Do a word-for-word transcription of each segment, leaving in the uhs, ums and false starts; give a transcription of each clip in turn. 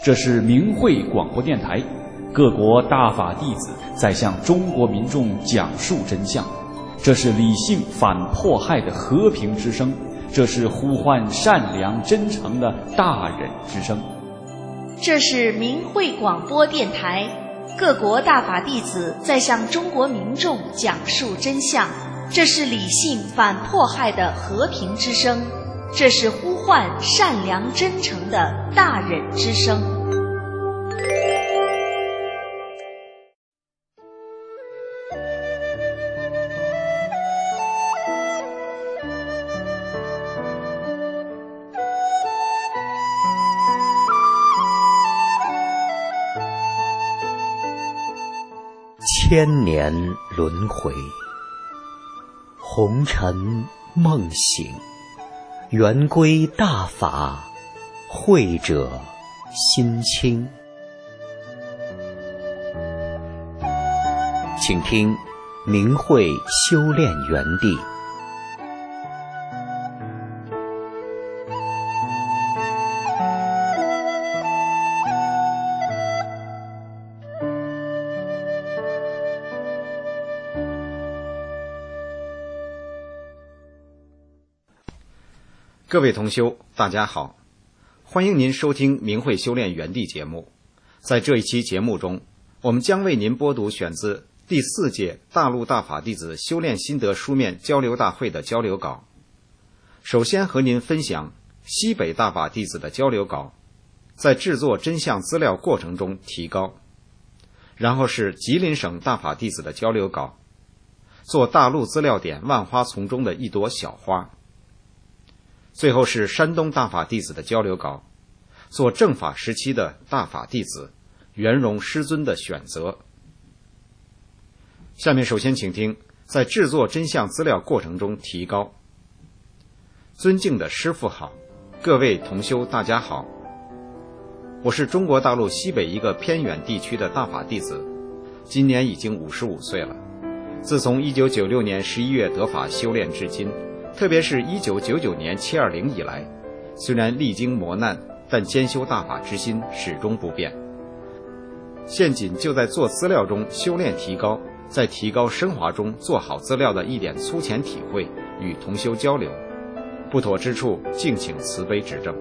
这是明慧广播电台，各国大法弟子在向中国民众讲述真相。这是理性反迫害的和平之声，这是呼唤善良真诚的大忍之声。 这是明慧广播电台，各国大法弟子在向中国民众讲述真相。这是理性反迫害的和平之声，这是呼唤善良真诚的大忍之声。 千年轮回，红尘梦醒，圆归大法，慧者心清。请听明慧修炼园地。 各位同修，大家好，欢迎您收听明慧修炼园地节目。在这一期节目中，我们将为您播读选自第四届大陆大法弟子修炼心得书面交流大会的交流稿。首先和您分享西北大法弟子的交流稿，在制作真相资料过程中提高。然后是吉林省大法弟子的交流稿，做大陆资料点万花丛中的一朵小花。最后是山东大法弟子的交流稿，做正法时期的大法弟子圆融师尊的选择。下面首先请听在制作真相资料过程中提高。尊敬的师父好，各位同修大家好，我是中国大陆西北一个偏远地区的大法弟子，今年已经五十五岁了。自从一九九六年十一月得法修炼至今，特别是一九九九年七二零以来，虽然历经磨难，但兼修大法之心始终不变。现仅就在做资料中修炼提高，在提高升华中做好资料的一点粗浅体会，与同修交流，不妥之处敬请慈悲指正。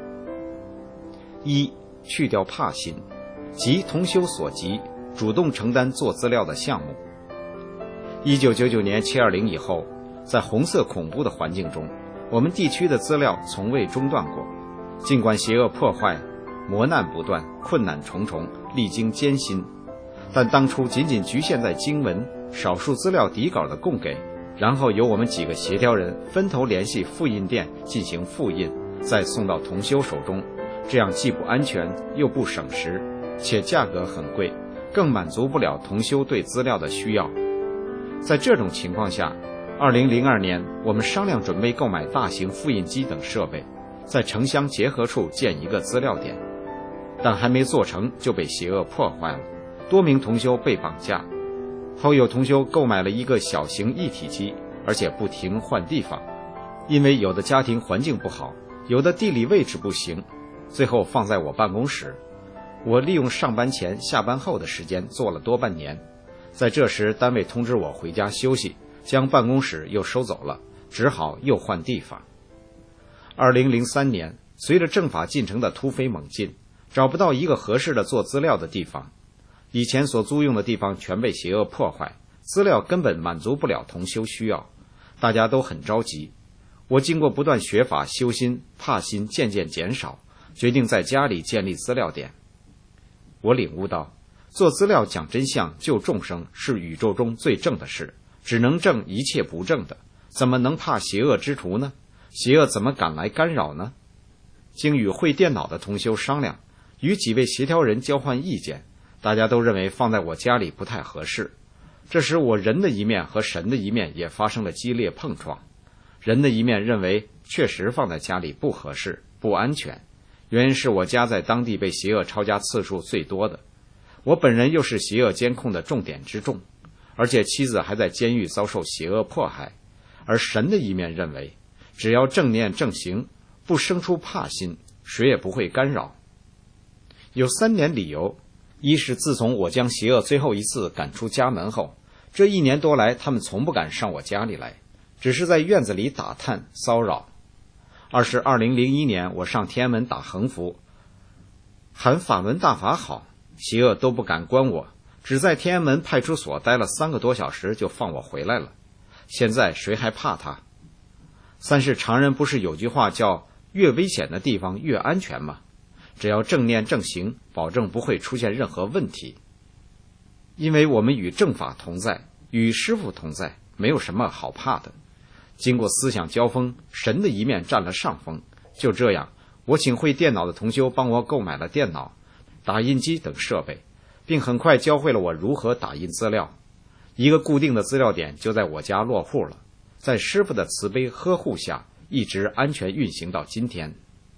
一、去掉怕心，即同修所急，主动承担做资料的项目。一九九九年七二零以后，在红色恐怖的环境中，我们地区的资料从未中断过。尽管邪恶破坏，磨难不断，困难重重，历经艰辛，但当初仅仅局限在经文、少数资料底稿的供给，然后由我们几个协调人分头联系复印店进行复印，再送到同修手中，这样既不安全又不省时，且价格很贵，更满足不了同修对资料的需要。在这种情况下，二零零二年，我们商量准备购买大型复印机等设备，在城乡结合处建一个资料点，但还没做成就被邪恶破坏了，多名同修被绑架。后有同修购买了一个小型一体机，而且不停换地方，因为有的家庭环境不好，有的地理位置不行，最后放在我办公室。我利用上班前下班后的时间做了多半年，在这时单位通知我回家休息，将办公室又收走了，只好又换地方。二零零三年，随着政法进程的突飞猛进，找不到一个合适的做资料的地方，以前所租用的地方全被邪恶破坏，资料根本满足不了同修需要，大家都很着急。我经过不断学法修心，怕心渐渐减少，决定在家里建立资料点。我领悟到，做资料讲真相救众生是宇宙中最正的事，只能正一切不正的，怎么能怕邪恶之徒呢？邪恶怎么敢来干扰呢？经与会电脑的同修商量，与几位协调人交换意见，大家都认为放在我家里不太合适。这时我人的一面和神的一面也发生了激烈碰撞。人的一面认为确实放在家里不合适，不安全，原因是我家在当地被邪恶抄家次数最多的，我本人又是邪恶监控的重点之重，而且妻子还在监狱遭受邪恶迫害。而神的一面认为，只要正念正行，不生出怕心，谁也不会干扰。 有三点理由：一是自从我将邪恶最后一次赶出家门后，这一年多来他们从不敢上我家里来，只是在院子里打探骚扰；二是二零零一年我上天安门打横幅，喊法轮大法好，邪恶都不敢关我，只在天安门派出所待了三个多小时就放我回来了。现在谁还怕他？三是常人不是有句话叫越危险的地方越安全吗？只要正念正行，保证不会出现任何问题。因为我们与正法同在，与师父同在，没有什么好怕的。经过思想交锋，神的一面占了上风。就这样，我请会电脑的同修帮我购买了电脑、打印机等设备，并很快教会了我如何打印资料。一个固定的资料点就在我家落户了，在师父的慈悲呵护下，一直安全运行到今天。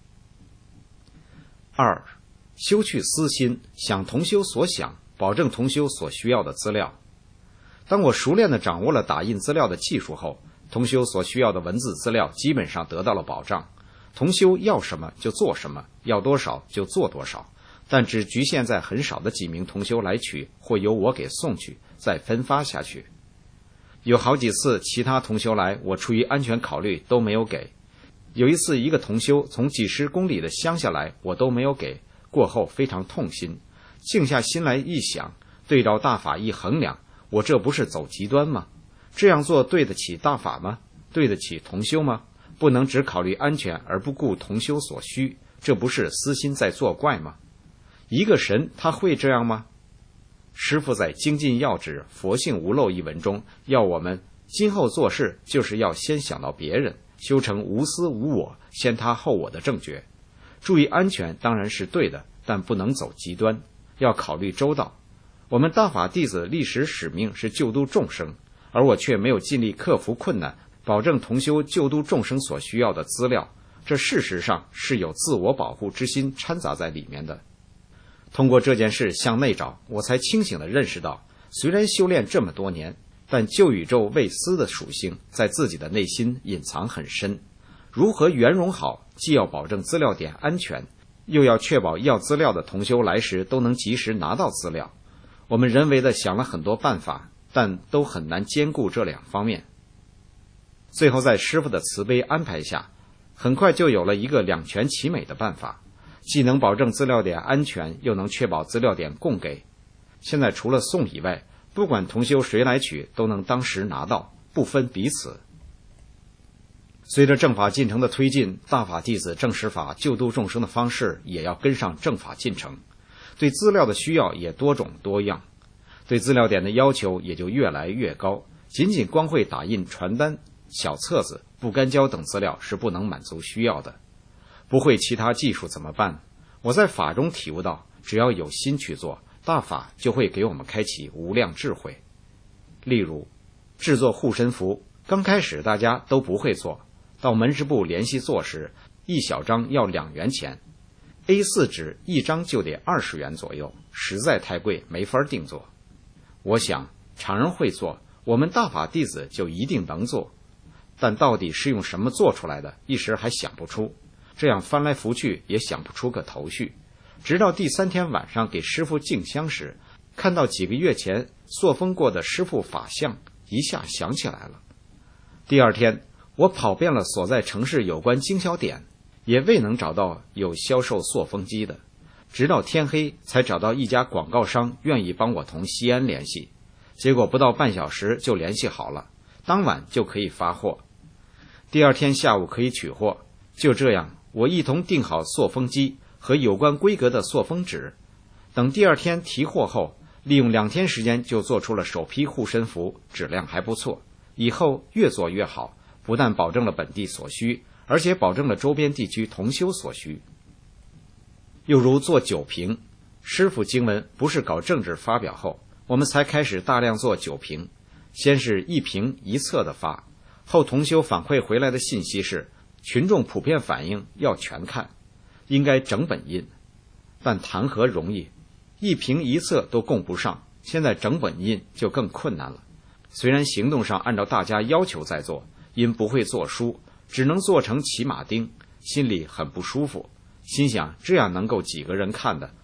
二，修去私心，想同修所想，保证同修所需要的资料。当我熟练地掌握了打印资料的技术后，同修所需要的文字资料基本上得到了保障。同修要什么就做什么，要多少就做多少，但只局限在很少的几名同修来取，或由我给送去，再分发下去。有好几次其他同修来，我出于安全考虑都没有给。有一次一个同修从几十公里的乡下来，我都没有给，过后非常痛心，静下心来一想，对照大法一衡量，我这不是走极端吗？这样做对得起大法吗？对得起同修吗？不能只考虑安全而不顾同修所需，这不是私心在作怪吗？一个神他会这样吗？师父在精进要旨佛性无漏一文中，要我们今后做事就是要先想到别人，修成无私无我，先他后我的正觉。注意安全当然是对的，但不能走极端，要考虑周到。我们大法弟子历史使命是救度众生，而我却没有尽力克服困难，保证同修救度众生所需要的资料，这事实上是有自我保护之心掺杂在里面的。通过这件事向内找，我才清醒地认识到，虽然修炼这么多年，但旧宇宙未私的属性在自己的内心隐藏很深。如何圆融好，既要保证资料点安全，又要确保要资料的同修来时都能及时拿到资料。我们人为地想了很多办法，但都很难兼顾这两方面。最后在师父的慈悲安排下，很快就有了一个两全其美的办法，既能保证资料点安全，又能确保资料点供给。现在除了送以外，不管同修谁来取，都能当时拿到，不分彼此。随着正法进程的推进，大法弟子正实法救度众生的方式也要跟上正法进程，对资料的需要也多种多样，对资料点的要求也就越来越高。仅仅光会打印传单、小册子、不干胶等资料是不能满足需要的。不会其他技术怎么办？我在法中体悟到，只要有心去做，大法就会给我们开启无量智慧。例如制作护身符，刚开始大家都不会做，到门市部联系做时，一小张要两元钱， A 四 纸一张就得二十元左右，实在太贵，没法定做。我想常人会做，我们大法弟子就一定能做，但到底是用什么做出来的，一时还想不出，这样翻来覆去也想不出个头绪。直到第三天晚上给师父敬香时，看到几个月前塑封过的师父法像，一下想起来了。第二天我跑遍了所在城市有关经销点，也未能找到有销售塑封机的，直到天黑才找到一家广告商愿意帮我同西安联系，结果不到半小时就联系好了，当晚就可以发货，第二天下午可以取货。就这样，我一同订好塑封机和有关规格的塑封纸，等第二天提货后，利用两天时间就做出了首批护身符，质量还不错，以后越做越好，不但保证了本地所需，而且保证了周边地区同修所需。又如做酒瓶，师父经文不是搞政治发表后，我们才开始大量做酒瓶，先是一瓶一册的发，后同修反馈回来的信息是群众普遍反映要全看，应该整本印，但谈何容易，一瓶一册都供不上，现在整本印就更困难了。虽然行动上按照大家要求在做，因不会做书，只能做成骑马丁，心里很不舒服，心想这样能够几个人看的，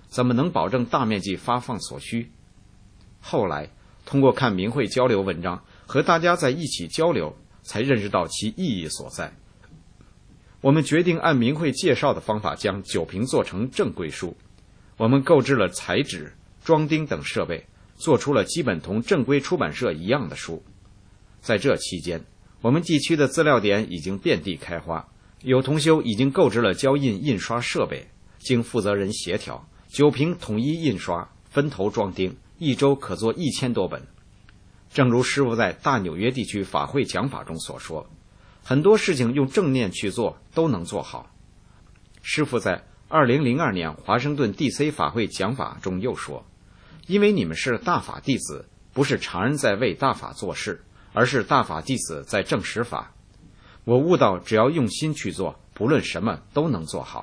怎么能保证大面积发放所需？后来通过看明慧交流文章，和大家在一起交流，才认识到其意义所在。我们决定按明慧介绍的方法将酒瓶做成正规书。我们购置了裁纸、装订等设备，做出了基本同正规出版社一样的书。在这期间，我们地区的资料点已经遍地开花，有同修已经购置了胶印印刷设备，经负责人协调，酒瓶统一印刷，分头装订，一周可做一千多本。正如师父在大纽约地区法会讲法中所说，很多事情用正念去做都能做好。师父在二零零二年华盛顿 D C 法会讲法中又说，因为你们是大法弟子，不是常人在为大法做事，而是大法弟子在证实法。我悟到只要用心去做，不论什么都能做好。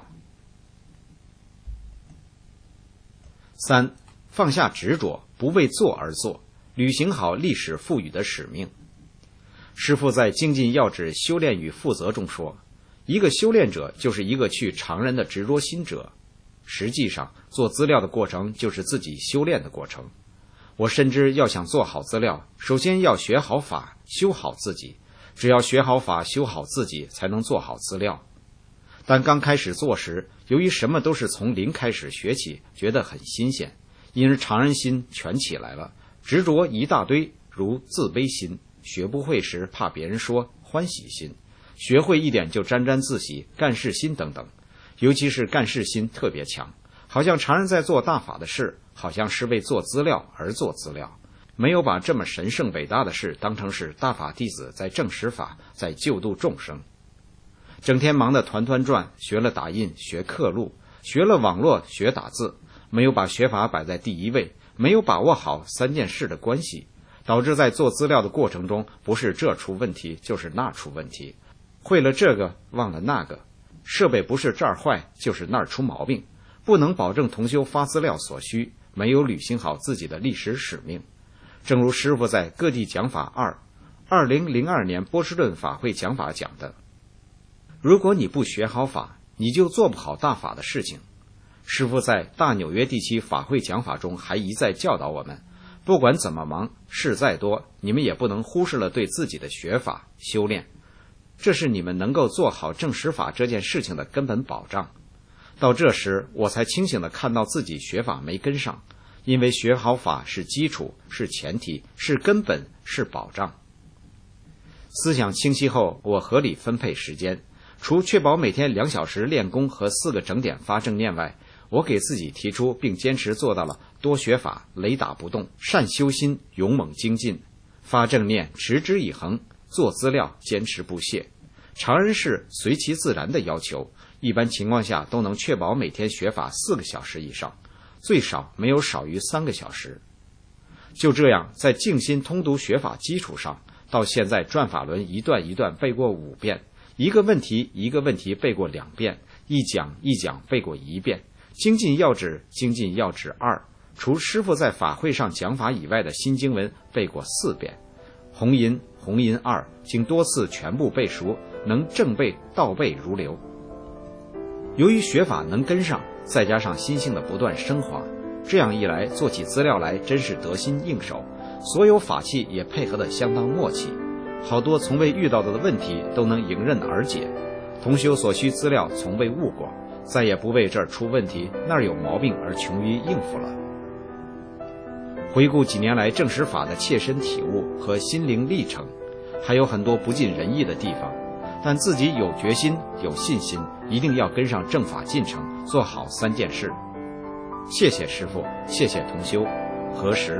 三，放下执着，不为做而做，履行好历史赋予的使命。师父在精进要旨修炼与负责中说，一个修炼者就是一个去常人的执着心者。实际上，做资料的过程就是自己修炼的过程。我深知要想做好资料，首先要学好法，修好自己。只要学好法，修好自己，才能做好资料。但刚开始做时，由于什么都是从零开始学起，觉得很新鲜，因而常人心全起来了，执着一大堆，如自卑心，学不会时怕别人说，欢喜心，学会一点就沾沾自喜，干事心等等。尤其是干事心特别强，好像常人在做大法的事，好像是为做资料而做资料，没有把这么神圣伟大的事当成是大法弟子在证实法，在救度众生。整天忙得团团转，学了打印，学刻录，学了网络，学打字，没有把学法摆在第一位，没有把握好三件事的关系，导致在做资料的过程中，不是这出问题就是那出问题，会了这个忘了那个，设备不是这儿坏就是那儿出毛病，不能保证同修发资料所需，没有履行好自己的历史使命。正如师父在各地讲法二二零零二年波士顿法会讲法讲的，如果你不学好法，你就做不好大法的事情。师父在大纽约地区法会讲法中还一再教导我们，不管怎么忙，事再多，你们也不能忽视了对自己的学法修炼，这是你们能够做好证实法这件事情的根本保障。到这时，我才清醒地看到自己学法没跟上，因为学好法是基础，是前提，是根本，是保障。思想清晰后，我合理分配时间，除确保每天两小时练功和四个整点发正念外，我给自己提出并坚持做到了多学法，雷打不动，善修心，勇猛精进，发正念，持之以恒，做资料，坚持不懈。常人是随其自然的要求，一般情况下都能确保每天学法四个小时以上，最少没有少于三个小时。就这样，在静心通读学法基础上，到现在转法轮一段一段背过五遍，一个问题一个问题背过两遍，一讲一讲背过一遍。精进要旨精进要旨二，除师父在法会上讲法以外的新经文背过四遍。红银红银二经多次全部背熟，能正背倒背如流。由于学法能跟上，再加上心性的不断升华，这样一来做起资料来真是得心应手，所有法器也配合得相当默契，好多从未遇到的问题都能迎刃而解，同修所需资料从未误过，再也不为这儿出问题那儿有毛病而穷于应付了。回顾几年来证实法的切身体悟和心灵历程，还有很多不尽人意的地方，但自己有决心有信心，一定要跟上正法进程，做好三件事。谢谢师父，谢谢同修。何时？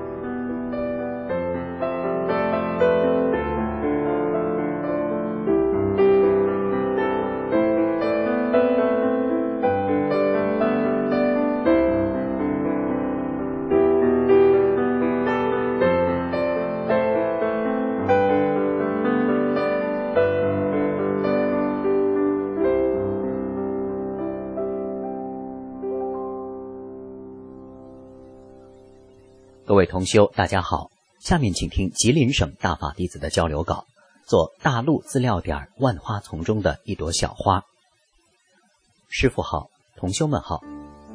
各位同修，大家好，下面请听吉林省大法弟子的交流稿，做大陆资料点万花丛中的一朵小花。师父好，同修们好，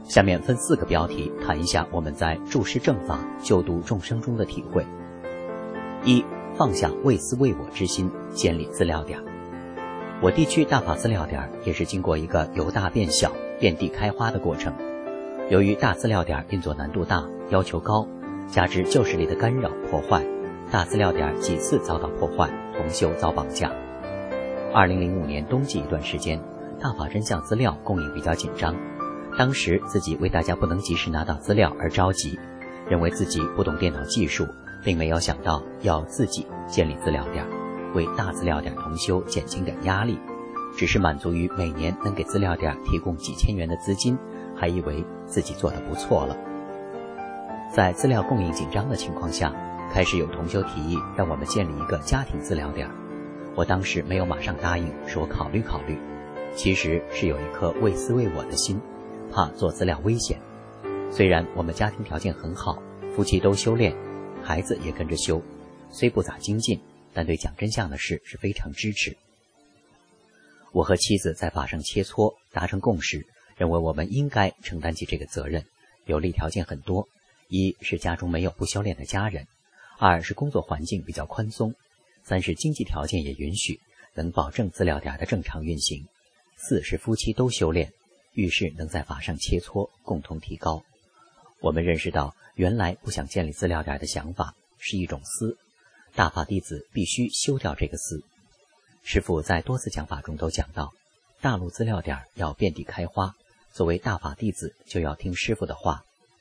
下面分四个标题谈一下我们在注释正法、救度众生中的体会。一、放下为私为我之心，建立资料点。我地区大法资料点也是经过一个由大变小、遍地开花的过程。由于大资料点运作难度大、要求高，加之旧势力的干扰破坏，大资料点几次遭到破坏，同修遭绑架。二零零五年冬季一段时间，大法真相资料供应比较紧张，当时自己为大家不能及时拿到资料而着急，认为自己不懂电脑技术，并没有想到要自己建立资料点，为大资料点同修减轻点压力，只是满足于每年能给资料点提供几千元的资金，还以为自己做得不错了。在资料供应紧张的情况下，开始有同修提议让我们建立一个家庭资料点。我当时没有马上答应，说考虑考虑，其实是有一颗为私为我的心，怕做资料危险。虽然我们家庭条件很好，夫妻都修炼，孩子也跟着修，虽不咋精进，但对讲真相的事是非常支持。我和妻子在法上切磋，达成共识，认为我们应该承担起这个责任。有利条件很多，一是家中没有不修炼的家人，二是工作环境比较宽松，三是经济条件也允许，能保证资料点的正常运行，四是夫妻都修炼，遇事能在法上切磋，共同提高。我们认识到，原来不想建立资料点的想法是一种私，大法弟子必须修掉这个私。师父在多次讲法中都讲到，大陆资料点要遍地开花，作为大法弟子就要听师父的话。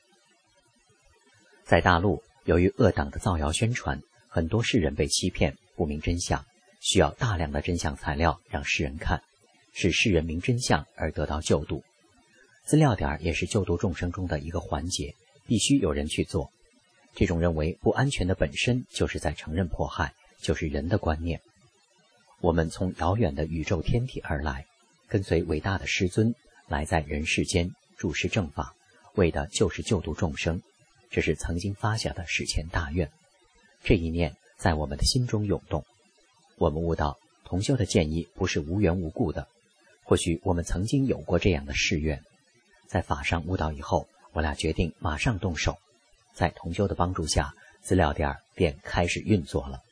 在大陆，由于恶党的造谣宣传，很多世人被欺骗，不明真相，需要大量的真相材料让世人看，使世人明真相而得到救度。资料点也是救度众生中的一个环节，必须有人去做。这种认为不安全的本身就是在承认迫害，就是人的观念。我们从遥远的宇宙天体而来，跟随伟大的师尊来在人世间注释正法，为的就是救度众生，这是曾经发下的史前大愿。这一念在我们的心中涌动。我们悟到同修的建议不是无缘无故的，或许我们曾经有过这样的誓愿。在法上悟到以后，我俩决定马上动手，在同修的帮助下，资料点便开始运作了。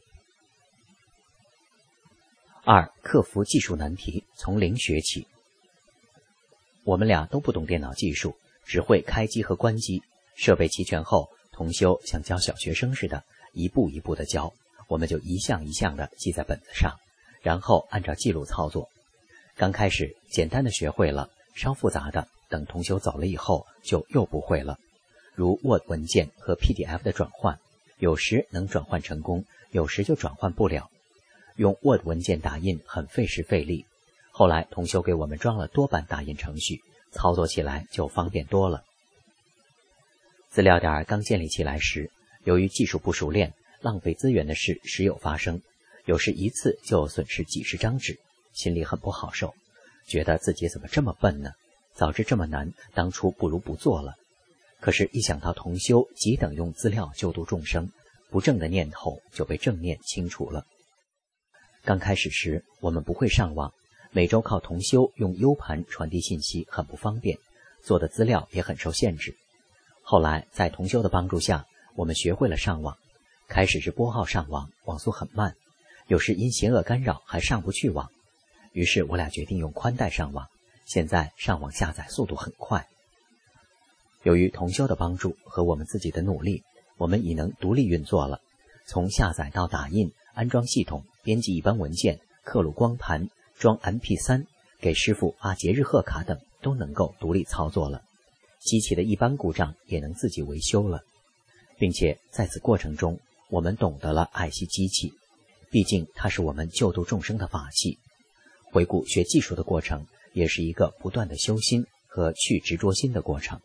二、克服技术难题，从零学起。我们俩都不懂电脑技术，只会开机和关机，设备齐全后，同修像教小学生似的，一步一步的教，我们就一项一项的记在本子上，然后按照记录操作。刚开始简单的学会了，稍复杂的等同修走了以后就又不会了，如 Word 文件和 P D F 的转换，有时能转换成功，有时就转换不了。用 Word 文件打印很费时费力，后来同修给我们装了多版打印程序，操作起来就方便多了。资料点刚建立起来时，由于技术不熟练，浪费资源的事时有发生，有时一次就损失几十张纸，心里很不好受，觉得自己怎么这么笨呢？早知这么难，当初不如不做了。可是，一想到同修即等用资料救度众生，不正的念头就被正念清除了。刚开始时，我们不会上网，每周靠同修用 U 盘传递信息很不方便，做的资料也很受限制。后来在同修的帮助下，我们学会了上网。开始是拨号上网，网速很慢，有时因邪恶干扰还上不去网。于是我俩决定用宽带上网，现在上网下载速度很快。由于同修的帮助和我们自己的努力，我们已能独立运作了，从下载到打印、安装系统、编辑一般文件、刻录光盘、装 M P 三、给师傅发节日贺卡等都能够独立操作了。机器的一般故障也能自己维修了，并且在此过程中，我们懂得了爱惜机器，毕竟它是我们救度众生的法器。回顾学技术的过程，也是一个不断的修心和去执着心的过程。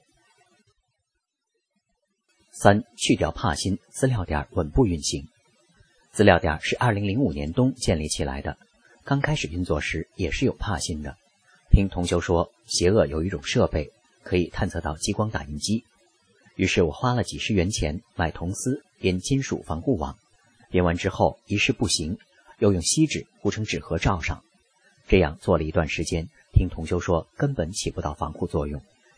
三、去掉怕心，资料点稳步运行。资料点是二零零五年冬建立起来的，刚开始运作时也是有怕心的。听同修说，邪恶有一种设备可以探测到激光打印机，于是我花了几十元钱买铜丝编金属防护网，编完之后一试不行，又用锡纸糊成纸盒罩上。这样做了一段时间，听同修说根本起不到防护作用，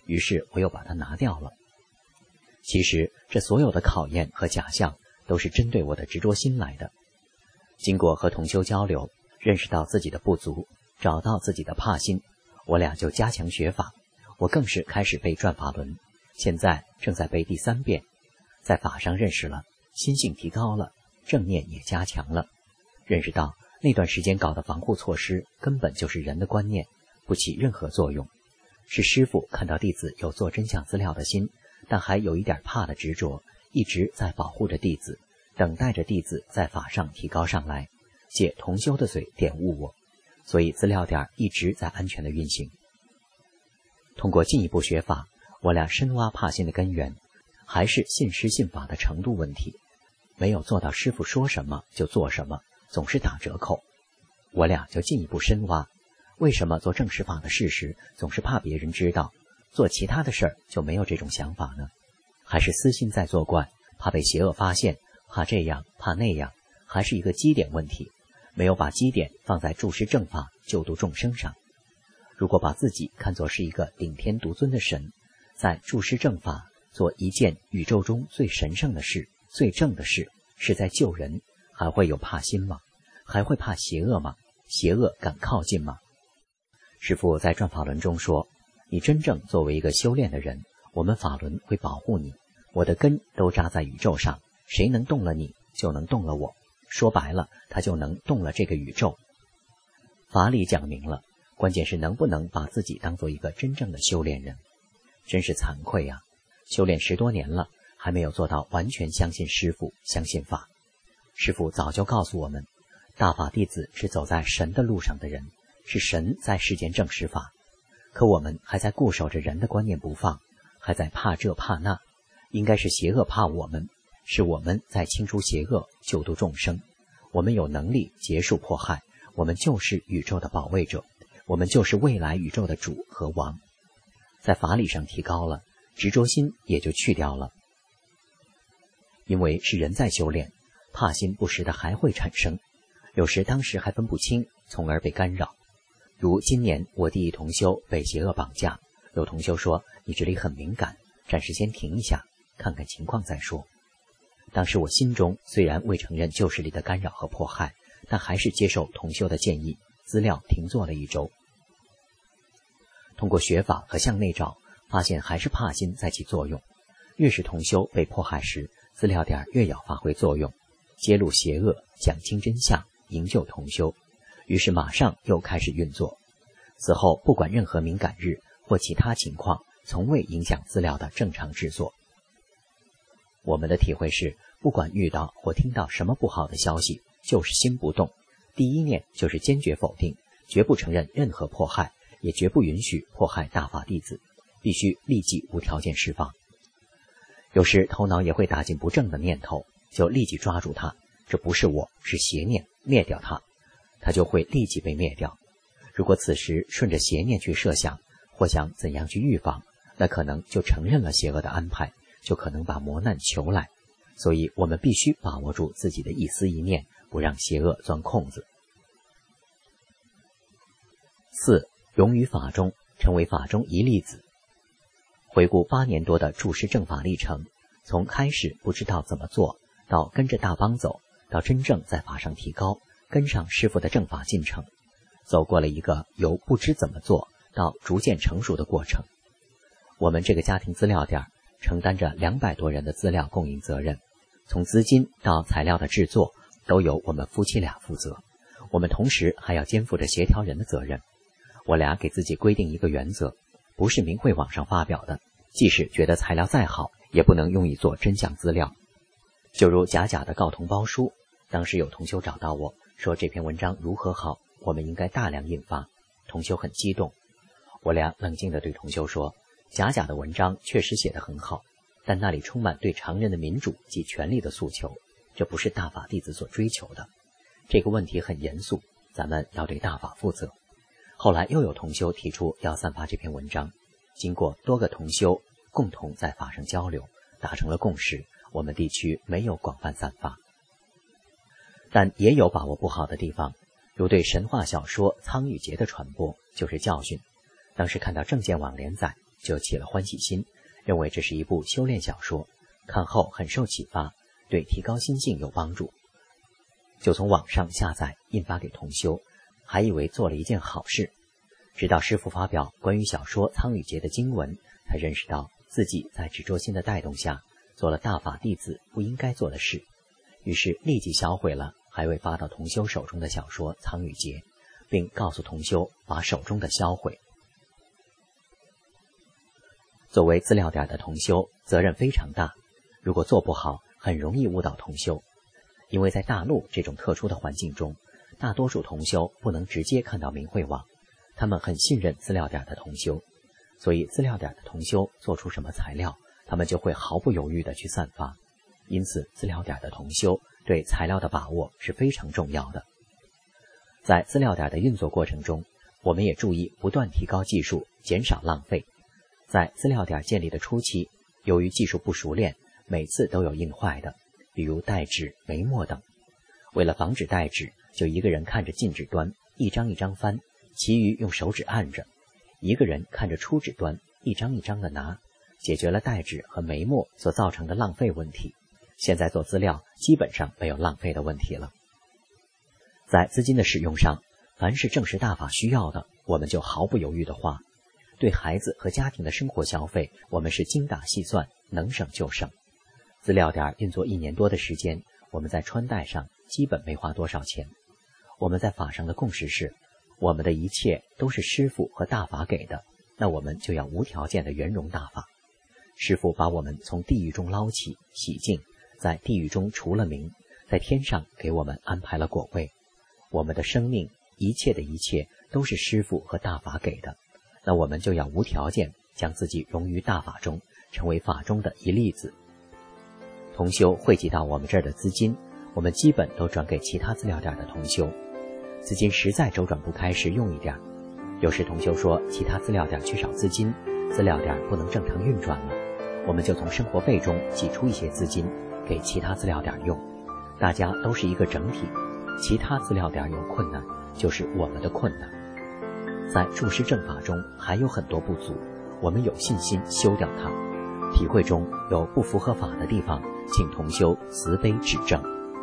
于是我又把它拿掉了。其实这所有的考验和假象都是针对我的执着心来的。经过和同修交流，认识到自己的不足，找到自己的怕心，我俩就加强学法。我更是开始背转法轮，现在正在背第三遍，在法上认识了，心性提高了，正念也加强了，认识到那段时间搞的防护措施根本就是人的观念，不起任何作用。是师父看到弟子有做真相资料的心，但还有一点怕的执着，一直在保护着弟子，等待着弟子在法上提高上来，借同修的嘴点悟我，所以资料点一直在安全的运行。通过进一步学法，我俩深挖怕心的根源，还是信师信法的程度问题，没有做到师父说什么就做什么，总是打折扣。我俩就进一步深挖，为什么做正实法的事时总是怕别人知道，做其他的事儿就没有这种想法呢？还是私心在作怪，怕被邪恶发现，怕这样怕那样，还是一个基点问题，没有把基点放在注释正法救度众生上。如果把自己看作是一个顶天独尊的神，在注释正法做一件宇宙中最神圣的事，最正的事，是在救人，还会有怕心吗？还会怕邪恶吗？邪恶敢靠近吗？师父在转法轮中说，你真正作为一个修炼的人，我们法轮会保护你，我的根都扎在宇宙上，谁能动了你，就能动了我，说白了，他就能动了这个宇宙。法理讲明了，关键是能不能把自己当做一个真正的修炼人。真是惭愧啊，修炼十多年了，还没有做到完全相信师父，相信法。师父早就告诉我们，大法弟子是走在神的路上的人，是神在世间证实法，可我们还在固守着人的观念不放，还在怕这怕那，应该是邪恶怕我们，是我们在清除邪恶，救度众生。我们有能力结束迫害，我们就是宇宙的保卫者，我们就是未来宇宙的主和王。在法理上提高了，执着心也就去掉了。因为是人在修炼，怕心不时的还会产生，有时当时还分不清，从而被干扰。如今年我弟一同修被邪恶绑架，有同修说，你这里很敏感，暂时先停一下，看看情况再说。当时我心中虽然未承认旧势力的干扰和迫害，但还是接受同修的建议，资料停做了一周。通过学法和向内找，发现还是怕心在起作用。越是同修被迫害时，资料点越要发挥作用，揭露邪恶，讲清真相，营救同修。于是马上又开始运作。此后不管任何敏感日或其他情况，从未影响资料的正常制作。我们的体会是，不管遇到或听到什么不好的消息，就是心不动，第一念就是坚决否定，绝不承认任何迫害，也绝不允许迫害大法弟子，必须立即无条件释放。有时头脑也会打进不正的念头，就立即抓住它，这不是我，是邪念，灭掉它，它就会立即被灭掉。如果此时顺着邪念去设想，或想怎样去预防，那可能就承认了邪恶的安排，就可能把磨难求来。所以我们必须把握住自己的一思一念，不让邪恶钻空子。四，融于法中，成为法中一粒子。回顾八年多的注释正法历程，从开始不知道怎么做，到跟着大帮走，到真正在法上提高，跟上师父的正法进程，走过了一个由不知怎么做到逐渐成熟的过程。我们这个家庭资料点承担着两百多人的资料供应责任，从资金到材料的制作都由我们夫妻俩负责。我们同时还要肩负着协调人的责任。我俩给自己规定一个原则，不是明会网上发表的，即使觉得材料再好，也不能用以做真相资料。就如假假的告同胞书，当时有同修找到我说这篇文章如何好，我们应该大量印发。同修很激动，我俩冷静地对同修说，假假的文章确实写得很好，但那里充满对常人的民主及权利的诉求，这不是大法弟子所追求的。这个问题很严肃，咱们要对大法负责。后来又有同修提出要散发这篇文章，经过多个同修共同在法上交流，达成了共识，我们地区没有广泛散发。但也有把握不好的地方，如对神话小说《苍与劫》的传播就是教训。当时看到证件网连载， 就起了欢喜心，认为这是一部修炼小说，看后很受启发，对提高心性有帮助，就从网上下载印发给同修，还以为做了一件好事。直到师父发表关于小说《苍雨劫》的经文，才认识到自己在执着心的带动下做了大法弟子不应该做的事，于是立即销毁了还未发到同修手中的小说《苍雨劫》，并告诉同修把手中的销毁。作为资料点的同修，责任非常大，如果做不好，很容易误导同修。因为在大陆这种特殊的环境中，大多数同修不能直接看到明慧网，他们很信任资料点的同修，所以资料点的同修做出什么材料，他们就会毫不犹豫地去散发。因此资料点的同修对材料的把握是非常重要的。在资料点的运作过程中，我们也注意不断提高技术，减少浪费。在资料点建立的初期，由于技术不熟练，每次都有印坏的，比如带纸、眉墨等。为了防止带纸，就一个人看着进纸端，一张一张翻，其余用手指按着；一个人看着出纸端，一张一张的拿，解决了带纸和眉墨所造成的浪费问题。现在做资料基本上没有浪费的问题了。在资金的使用上，凡是正实大法需要的，我们就毫不犹豫地花。对孩子和家庭的生活消费，我们是精打细算，能省就省。资料点运作一年多的时间，我们在穿戴上基本没花多少钱。我们在法上的共识是，我们的一切都是师父和大法给的，那我们就要无条件的圆融大法。师父把我们从地狱中捞起，洗净，在地狱中除了名，在天上给我们安排了果位。我们的生命，一切的一切都是师父和大法给的，那我们就要无条件将自己融于大法中，成为法中的一粒子。同修汇集到我们这儿的资金，我们基本都转给其他资料点的同修。资金实在周转不开时用一点，有时同修说其他资料点缺少资金，资料点不能正常运转了，我们就从生活费中挤出一些资金给其他资料点用。大家都是一个整体，其他资料点有困难，就是我们的困难。在注释正法中还有很多不足，我们有信心修掉它。体会中有不符合法的地方，请同修慈悲指正。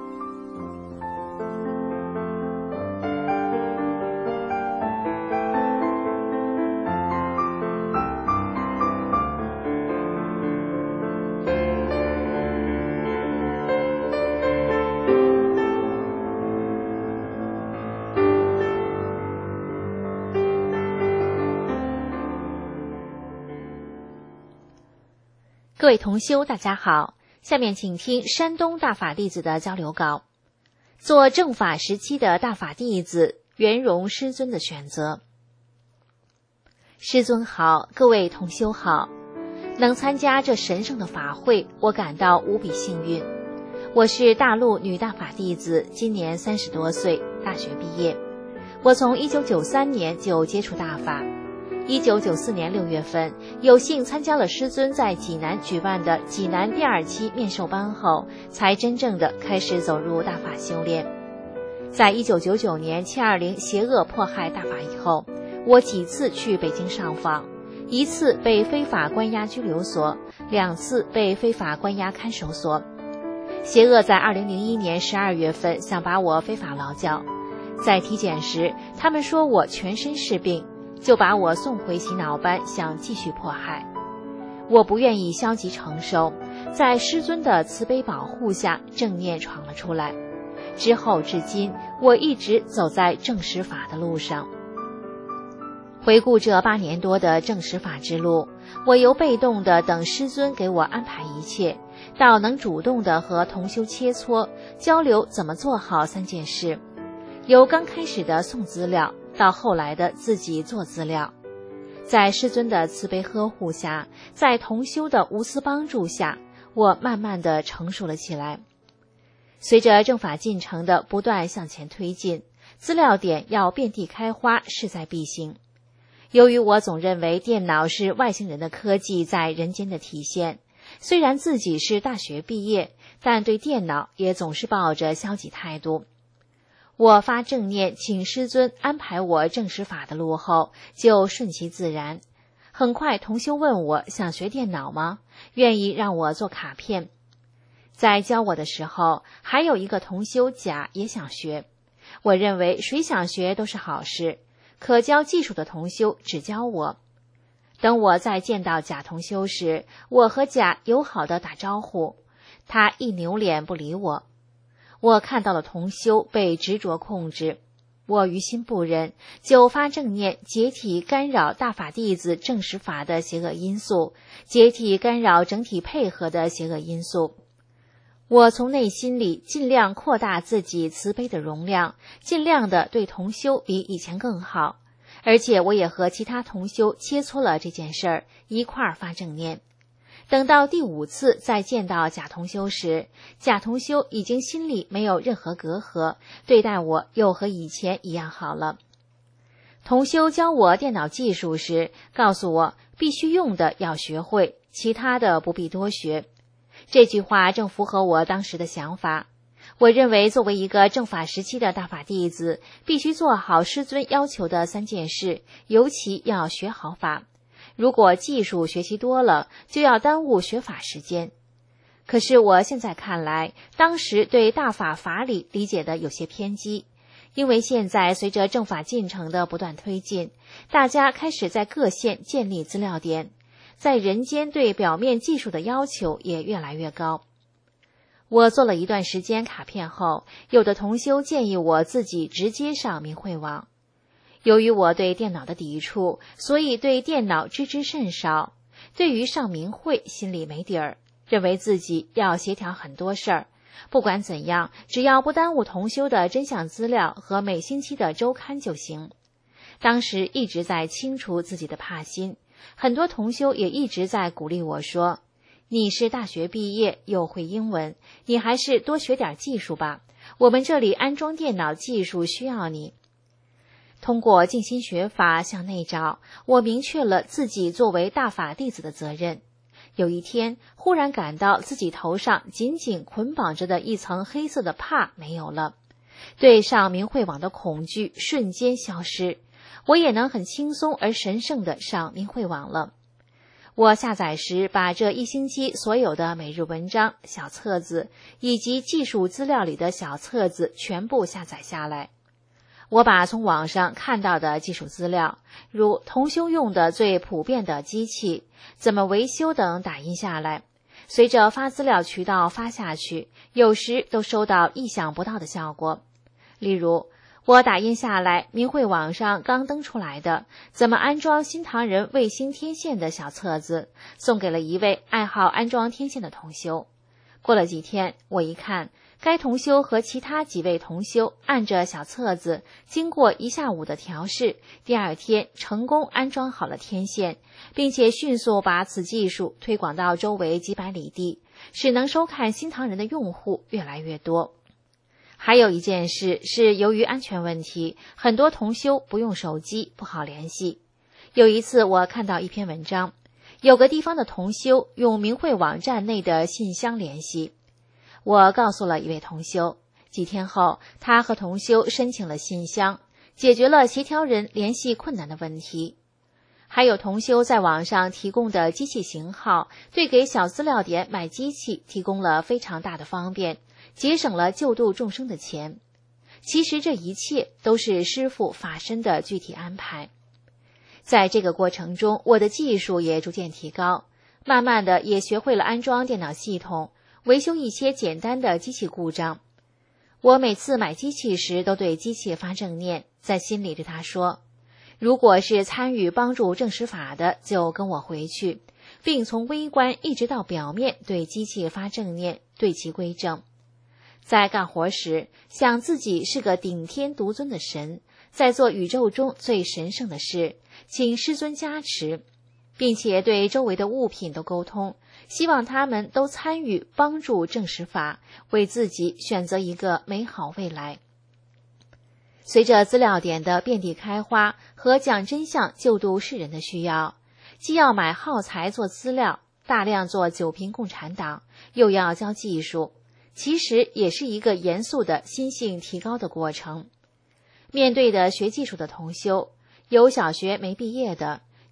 各位同修大家好，下面请听山东大法弟子的交流稿。做正法时期的大法弟子，圆融师尊的选择。师尊好，各位同修好，能参加这神圣的法会，我感到无比幸运。我是大陆女大法弟子，今年三十多岁，大学毕业。我从一九九三年就接触大法。一九九四年六月份，有幸参加了师尊在济南举办的济南第二期面授班后，才真正的开始走入大法修炼。在一九九九年七二零邪恶迫害大法以后，我几次去北京上访，一次被非法关押拘留所，两次被非法关押看守所。邪恶在二零零一年十二月份想把我非法劳教，在体检时，他们说我全身是病，就把我送回洗脑班，想继续迫害。我不愿意消极承受，在师尊的慈悲保护下，正念闯了出来。之后至今，我一直走在正实法的路上。回顾这八年多的正实法之路，我由被动的等师尊给我安排一切，到能主动的和同修切磋交流怎么做好三件事，由刚开始的送资料到后来的自己做资料。在师尊的慈悲呵护下，在同修的无私帮助下，我慢慢地成熟了起来。随着正法进程的不断向前推进，资料点要遍地开花势在必行。由于我总认为电脑是外星人的科技在人间的体现，虽然自己是大学毕业，但对电脑也总是抱着消极态度。我发正念请师尊安排我正实法的路后，就顺其自然。 很快同修问我想学电脑吗？愿意让我做卡片。在教我的时候，还有一个同修甲也想学。我认为谁想学都是好事，可教技术的同修只教我。等我再见到甲同修时，我和甲友好地打招呼，他一扭脸不理我。我看到了同修被执着控制，我于心不忍，就发正念解体干扰大法弟子正实法的邪恶因素，解体干扰整体配合的邪恶因素。我从内心里尽量扩大自己慈悲的容量，尽量的对同修比以前更好，而且我也和其他同修切磋了这件事儿，一块儿发正念。等到第五次再见到甲同修时，甲同修已经心里没有任何隔阂，对待我又和以前一样好了。同修教我电脑技术时，告诉我必须用的要学会，其他的不必多学。这句话正符合我当时的想法。我认为作为一个正法时期的大法弟子，必须做好师尊要求的三件事，尤其要学好法。如果技术学习多了，就要耽误学法时间。可是我现在看来，当时对大法法理理解的有些偏激，因为现在随着正法进程的不断推进，大家开始在各县建立资料点，在人间对表面技术的要求也越来越高。我做了一段时间卡片后，有的同修建议我自己直接上明慧网。由于我对电脑的抵触，所以对电脑知之甚少，对于上明慧心里没底儿，认为自己要协调很多事儿。不管怎样，只要不耽误同修的真相资料和每星期的周刊就行。当时一直在清除自己的怕心，很多同修也一直在鼓励我说，你是大学毕业又会英文，你还是多学点技术吧，我们这里安装电脑技术需要你。通过静心学法向内找，我明确了自己作为大法弟子的责任。有一天，忽然感到自己头上紧紧捆绑着的一层黑色的帕没有了，对上明慧网的恐惧瞬间消失，我也能很轻松而神圣地上明慧网了。我下载时把这一星期所有的每日文章、小册子以及技术资料里的小册子全部下载下来。我把从网上看到的技术资料，如同修用的最普遍的机器、怎么维修等打印下来，随着发资料渠道发下去，有时都收到意想不到的效果。例如，我打印下来明慧网上刚登出来的怎么安装新唐人卫星天线的小册子，送给了一位爱好安装天线的同修。过了几天，我一看，该同修和其他几位同修按着小册子，经过一下午的调试，第二天成功安装好了天线，并且迅速把此技术推广到周围几百里地，使能收看新唐人的用户越来越多。还有一件事是，由于安全问题，很多同修不用手机，不好联系。有一次我看到一篇文章，有个地方的同修用明慧网站内的信箱联系。我告诉了一位同修，几天后他和同修申请了信箱，解决了协调人联系困难的问题。还有同修在网上提供的机器型号，对给小资料点买机器提供了非常大的方便，节省了救度众生的钱。其实这一切都是师父法身的具体安排。在这个过程中，我的技术也逐渐提高，慢慢的也学会了安装电脑系统，维修一些简单的机器故障。我每次买机器时都对机器发正念，在心里对他说，如果是参与帮助正实法的，就跟我回去，并从微观一直到表面对机器发正念，对其归正。在干活时，想自己是个顶天独尊的神，在做宇宙中最神圣的事，请师尊加持，并且对周围的物品都沟通，希望他们都参与帮助正实法，为自己选择一个美好未来。随着资料点的遍地开花和讲真相救度世人的需要，既要买耗材做资料，大量做九瓶共产党，又要教技术，其实也是一个严肃的心性提高的过程。面对的学技术的同修，有小学没毕业的，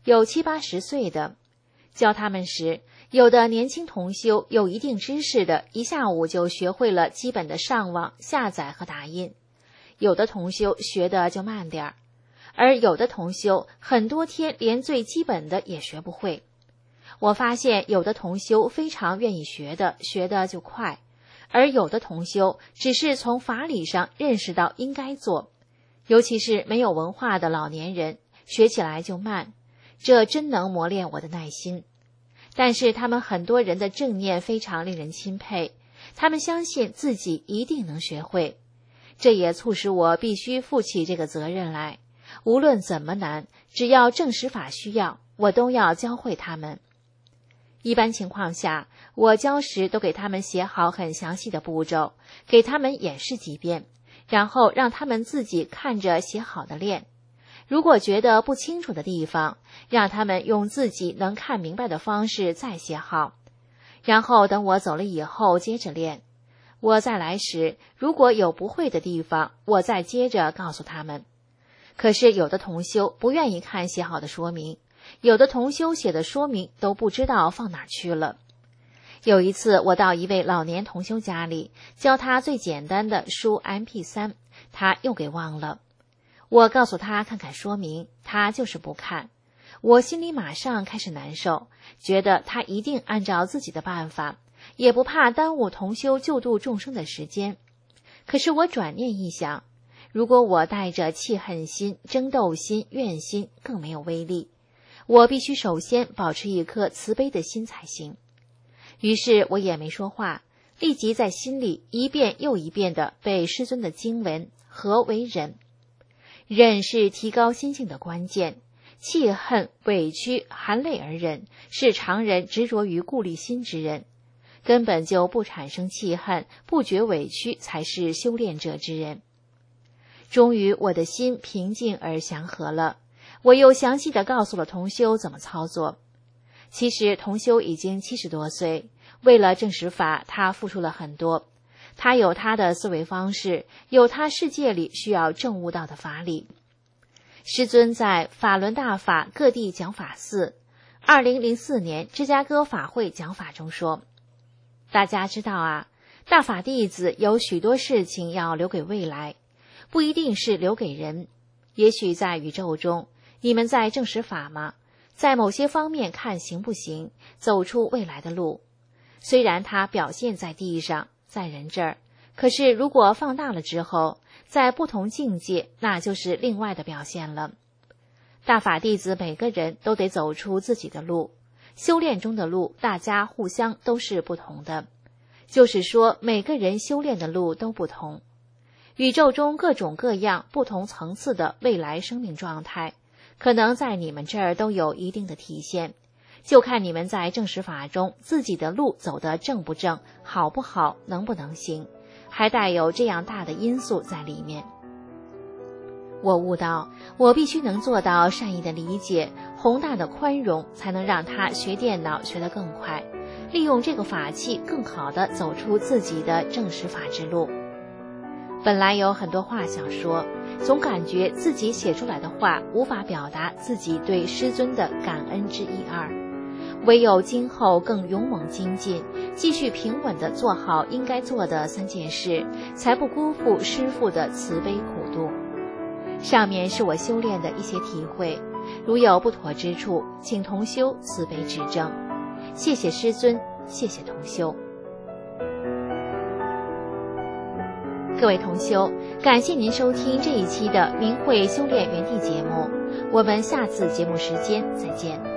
有七八十岁的。教他们时，有的年轻同修有一定知识的，一下午就学会了基本的上网、下载和打印；有的同修学的就慢点儿，而有的同修很多天连最基本的也学不会。我发现有的同修非常愿意学的，学的就快，而有的同修只是从法理上认识到应该做，尤其是没有文化的老年人，学起来就慢，这真能磨练我的耐心。但是他们很多人的正念非常令人钦佩，他们相信自己一定能学会，这也促使我必须负起这个责任来。无论怎么难，只要证实法需要，我都要教会他们。一般情况下，我教时都给他们写好很详细的步骤，给他们演示几遍，然后让他们自己看着写好的练。如果觉得不清楚的地方，让他们用自己能看明白的方式再写好，然后等我走了以后接着练。我再来时，如果有不会的地方，我再接着告诉他们。可是有的同修不愿意看写好的说明，有的同修写的说明都不知道放哪儿去了。有一次我到一位老年同修家里，教他最简单的输 M P 三， 他又给忘了。我告诉他看看说明，他就是不看。我心里马上开始难受，觉得他一定按照自己的办法，也不怕耽误同修救度众生的时间。可是我转念一想，如果我带着气恨心、争斗心、怨心，更没有威力。我必须首先保持一颗慈悲的心才行。于是我也没说话，立即在心里一遍又一遍地背师尊的经文。何为忍？忍是提高心性的关键，气恨、委屈、含泪而忍，是常人执着于故立心之人。根本就不产生气恨，不觉委屈，才是修炼者之人。终于我的心平静而祥和了，我又详细地告诉了同修怎么操作。其实同修已经七十多岁，为了证实法，他付出了很多。他有他的思维方式，有他世界里需要证悟到的法理。师尊在法轮大法各地讲法寺二零零四年芝加哥法会讲法中说，大家知道啊，大法弟子有许多事情要留给未来，不一定是留给人。也许在宇宙中，你们在证实法吗？在某些方面看行不行，走出未来的路。虽然它表现在地上，在人这儿，可是如果放大了之后，在不同境界，那就是另外的表现了。大法弟子每个人都得走出自己的路，修炼中的路，大家互相都是不同的。就是说，每个人修炼的路都不同。宇宙中各种各样不同层次的未来生命状态，可能在你们这儿都有一定的体现，就看你们在证实法中自己的路走得正不正，好不好，能不能行，还带有这样大的因素在里面。我悟到，我必须能做到善意的理解，宏大的宽容，才能让他学电脑学得更快，利用这个法器更好地走出自己的证实法之路。本来有很多话想说，总感觉自己写出来的话无法表达自己对师尊的感恩之一二，唯有今后更勇猛精进，继续平稳地做好应该做的三件事，才不辜负师父的慈悲苦度。上面是我修炼的一些体会，如有不妥之处，请同修慈悲指正。谢谢师尊，谢谢同修。各位同修，感谢您收听这一期的明慧修炼园地节目，我们下次节目时间再见。